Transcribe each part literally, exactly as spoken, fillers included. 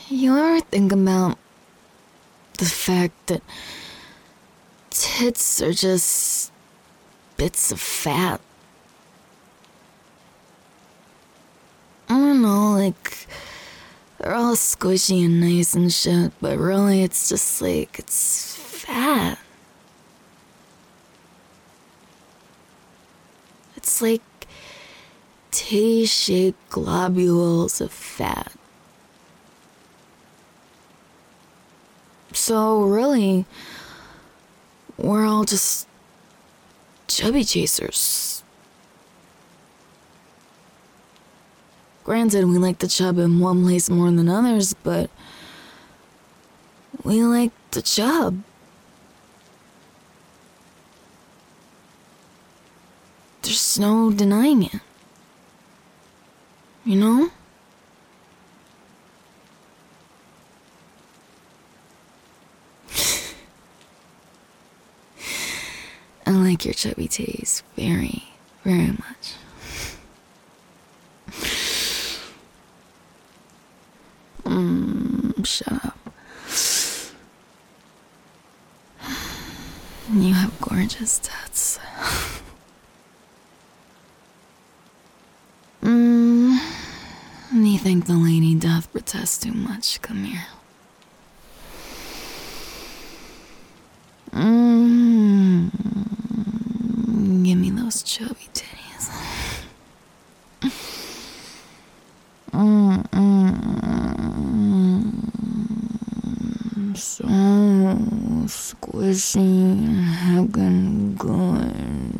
You ever think about the fact that tits are just bits of fat? I don't know, like, they're all squishy and nice and shit, but really it's just like, it's fat. It's like titty-shaped globules of fat. So really, we're all just chubby chasers. Granted, we like the chub in one place more than others, but we like the chub. There's no denying it. You know? I like your chubby titties very, very much. Mm, shut up. You have gorgeous tits. Mm, you think the Lady Death protests too much? Come here. Mm, give me those chubby titties. Mm, mm, mm, so squishy and heckin' good.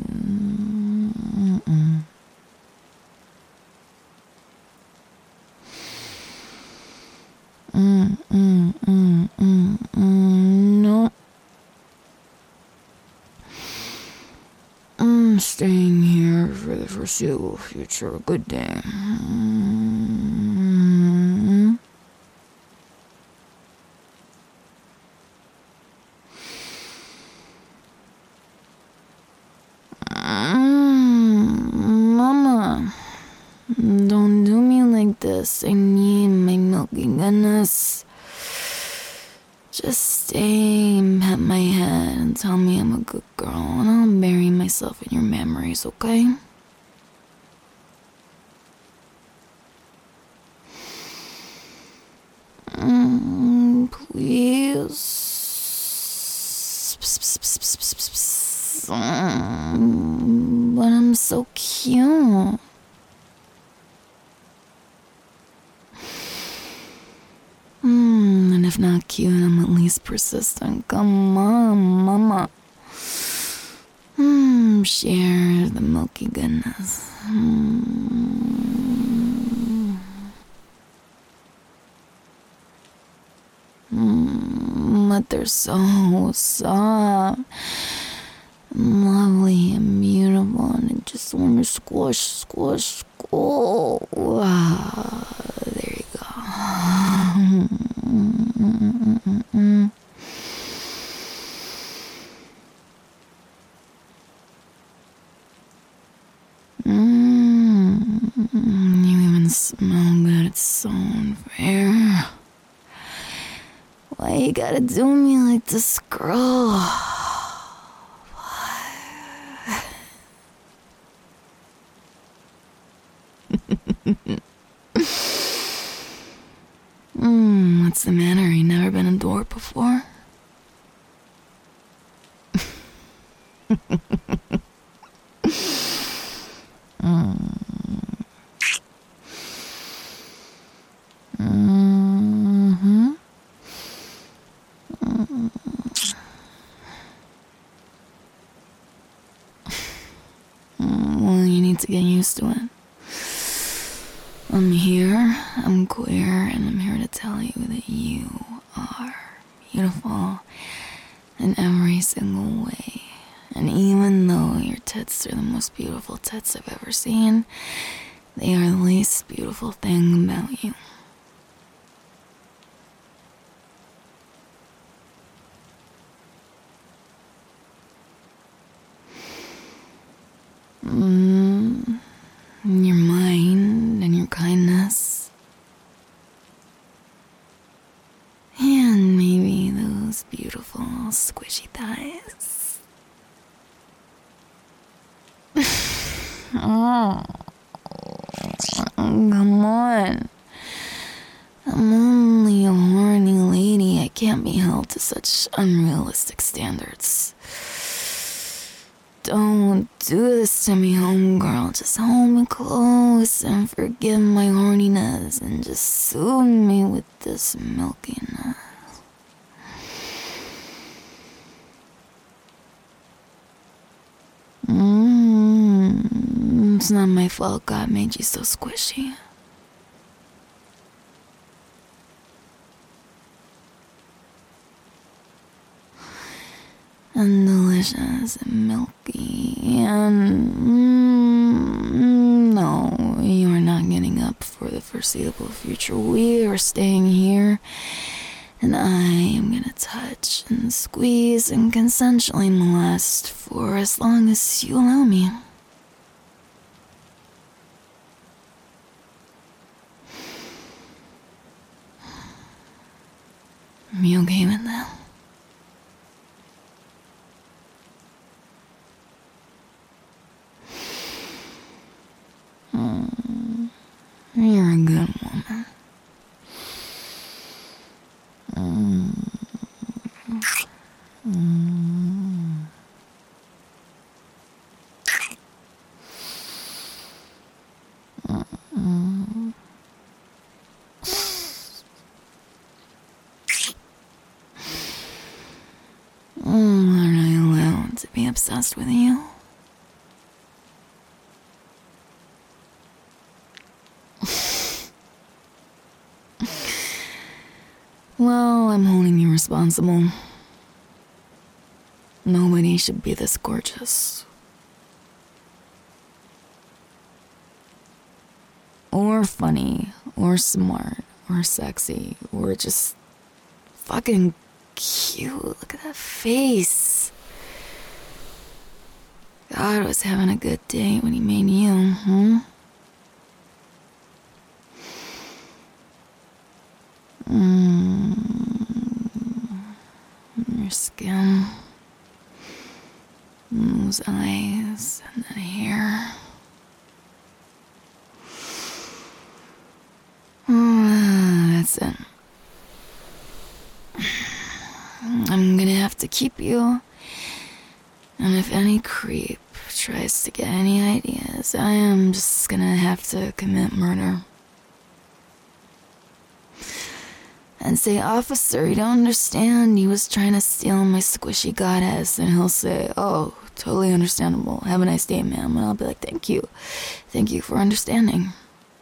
Mm-mm. Mm, mm, mm, mm, mm, no. I'm staying here for the foreseeable future. Good day. Mm. Mm, Mama, don't do me like this. I need my milky goodness. Just stay and pat my head and tell me I'm a good girl, and I'll bury myself in your memories, okay? Mm, please. Mm, but I'm so cute. Mm, and if not cute, I'm at least persistent. Come on, Mama. Mm, share the milky goodness. Mm. Mm, but they're so soft, and lovely and beautiful, and I just want to squish, squish, squish. Ah, there you go. Mm-mm-mm-mm-mm. Mm, you even smell good. It's so unfair. Why you gotta do me like this, girl? Mm, what's the matter? You never been adored before? mm. Mm-hmm. Mm. Well, you need to get used to it. I'm here, I'm queer, and I'm here to tell you that you are beautiful in every single way. And even though your tits are the most beautiful tits I've ever seen, they are the least beautiful thing about you. Mm, your mind and your kindness. beautiful, squishy thighs. Oh, come on. I'm only a horny lady. I can't be held to such unrealistic standards. Don't do this to me, homegirl. Just hold me close and forgive my horniness and just soothe me with this milkiness. Mm, it's not my fault God made you so squishy. And delicious and milky and mm, no, you are not getting up for the foreseeable future. We are staying here, and I am gonna touch and squeeze and consensually molest for as long as you allow me. Are you okay with that? Mm, you're a good woman. Mm. Mm. Mm. Mm, aren't I allowed to be obsessed with you? Well, I'm holding you responsible. Nobody should be this gorgeous. Or funny, or smart, or sexy, or just fucking cute. Look at that face. God was having a good day when he made you, huh? Mm. Your skin, those eyes, and that hair. Oh, that's it. I'm gonna have to keep you. And if any creep tries to get any ideas, I am just gonna have to commit murder. And say, officer, you don't understand. He was trying to steal my squishy goddess. And he'll say, oh, totally understandable. Have a nice day, ma'am. And I'll be like, thank you. Thank you for understanding.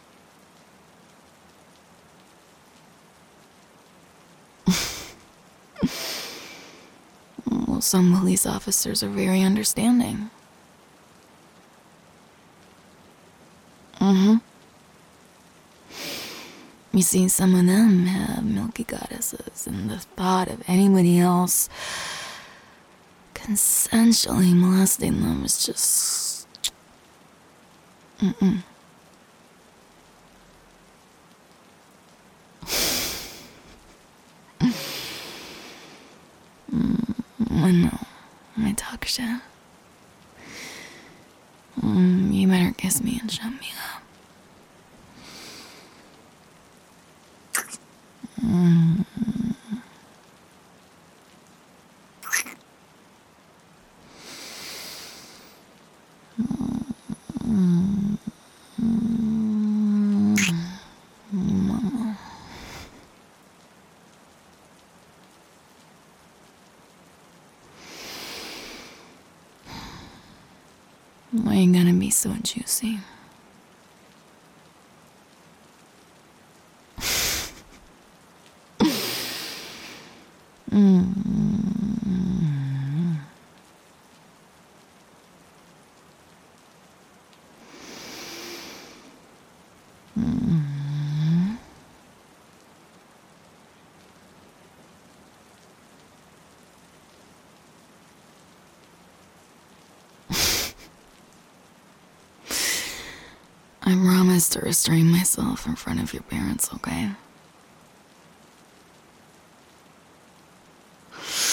Well, some police officers are very understanding. Mm-hmm. You see, some of them have milky goddesses, and the thought of anybody else consensually molesting them is just... Mm-mm. mm, I know. I talk shit. Mm, you better kiss me and shut me up. Mm. Mm. Mm. Mama. Why you gotta be so juicy? Mm. Mm. I promise to restrain myself in front of your parents, okay?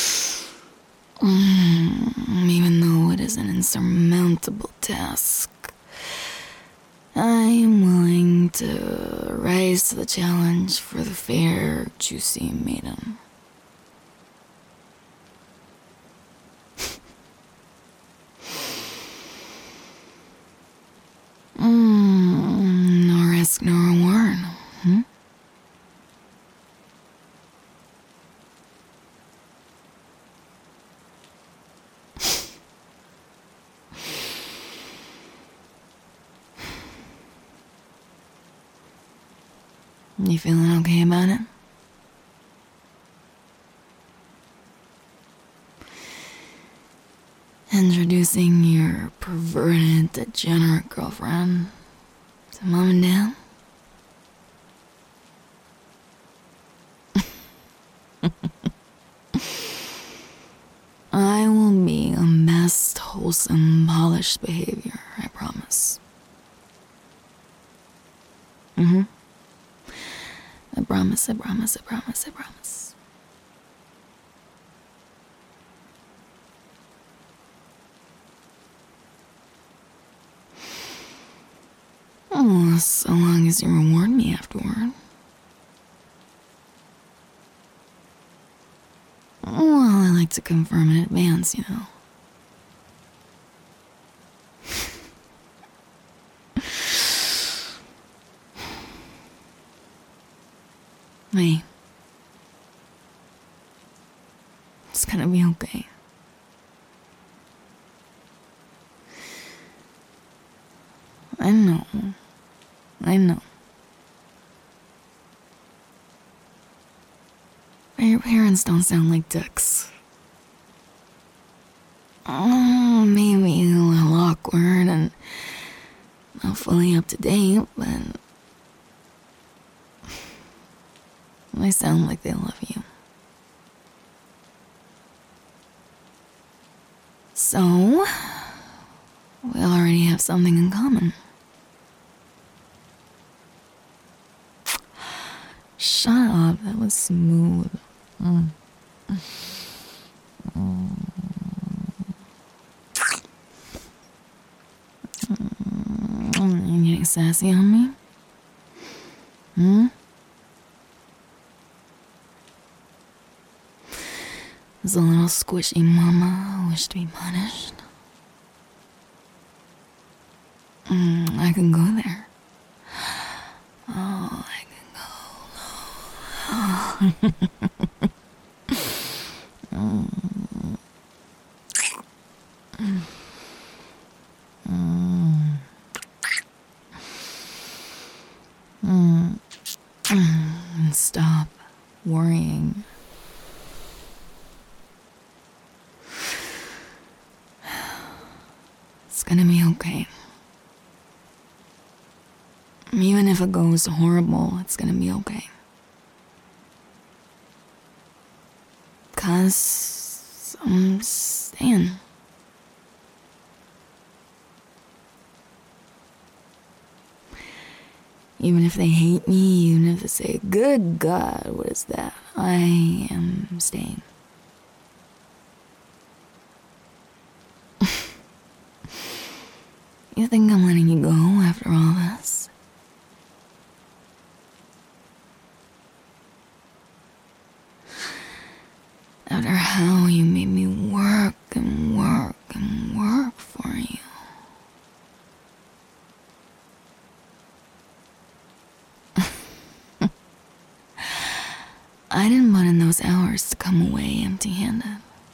Mm, even though it is an insurmountable task, I am willing to rise to the challenge for the fair, juicy maiden. Mm, no risk, no reward. Hmm? You feeling okay about it? Introducing your perverted, degenerate girlfriend to mom and dad? I will be a best, wholesome, polished behavior, I promise. Mm-hmm. I promise, I promise, I promise, I promise. Oh, so long as you reward me afterward. Well, I like to confirm in advance, you know. Hey. It's gonna be okay. I know. I know. But your parents don't sound like dicks. Oh, maybe a little awkward and not fully up to date, but they sound like they love you. So, we already have something in common. Shut up, that was smooth. Mm. Mm. Mm. You getting sassy on me? Hmm? Is a little squishy mama who wish to be punished? Mm, I can go there. Oh, I can go. Oh. mm. Mm. Mm. Mm. Stop worrying. It's gonna be okay. Even if it goes horrible, it's gonna be okay. 'Cause I'm staying. Even if they hate me, even if they say, good God, what is that? I am staying. You think I'm letting you go after all this? After how you made me work and work and work for you. I didn't put in those hours to come away empty-handed.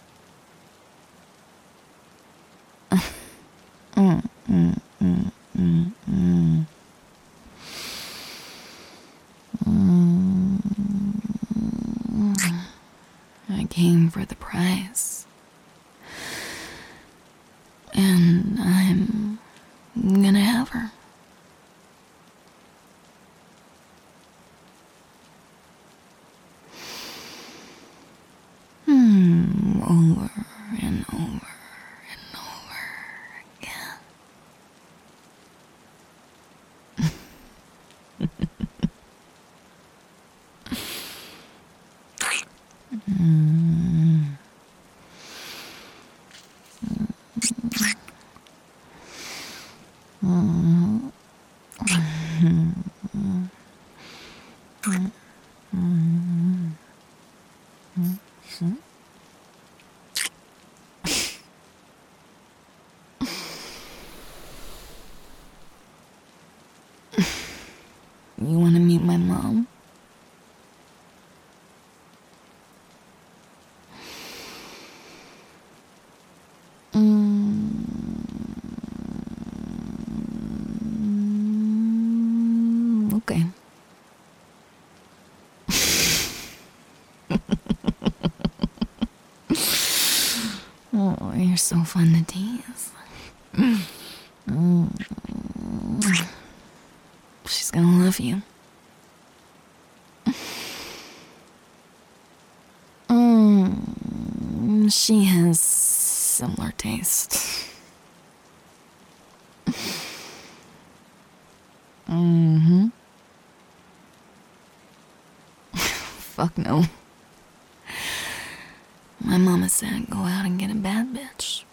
mm, mm, mm, mm, mm. Mm. I came for the prize. And I'm gonna have her. Hmm, over and over and over again. mm. You want to meet my mom? Mm, okay. Oh, you're so fun to tease. Mm. She's gonna love you. Mm, she has similar taste. Mm-hmm. Fuck no. My mama said go out and get a bad bitch.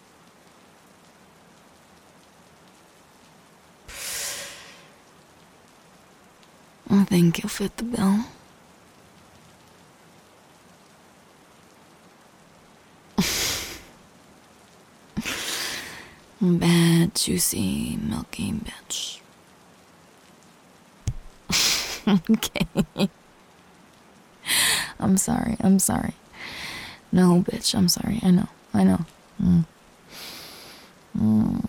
I think you'll fit the bill. Bad, juicy, milky bitch. Okay. I'm sorry, I'm sorry. No, bitch, I'm sorry. I know, I know. Mm. Mm.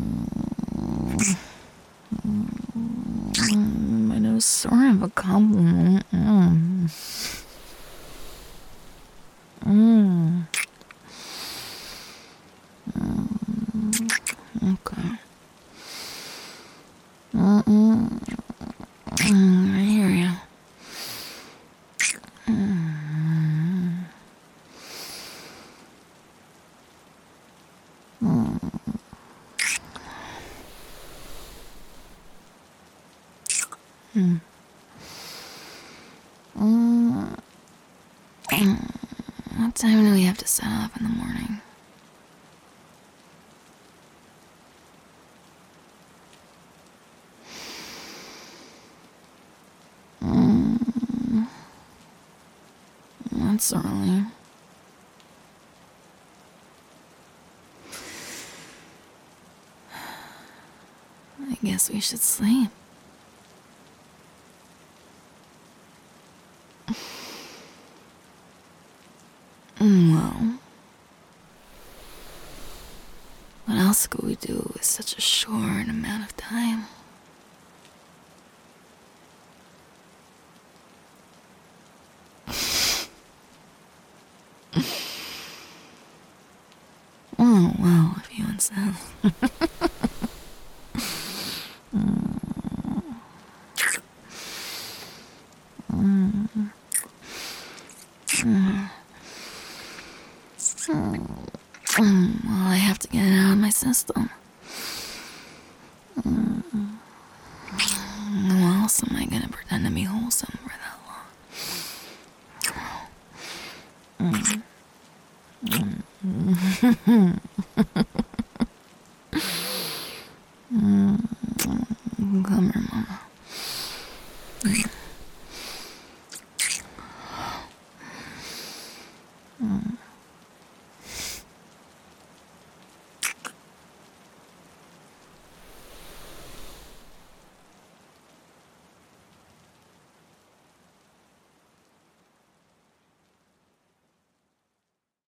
Mm. But it was sort of a compliment. Mm. Mm. Mm. Okay. Mm-mm. Mm, I hear you. Mm. Mm. Mm. Mm. What time do we have to set up in the morning? Mm. That's early. I guess we should sleep. Well, what else could we do with such a short amount of time? Oh, well, if you insist. Mm. Mm. Mm. Mm. Well, I have to get it out of my system. Mm. How else am I gonna pretend to be wholesome for that long? Mm. Mm. Mm. Come here, mama. Mm. Mm.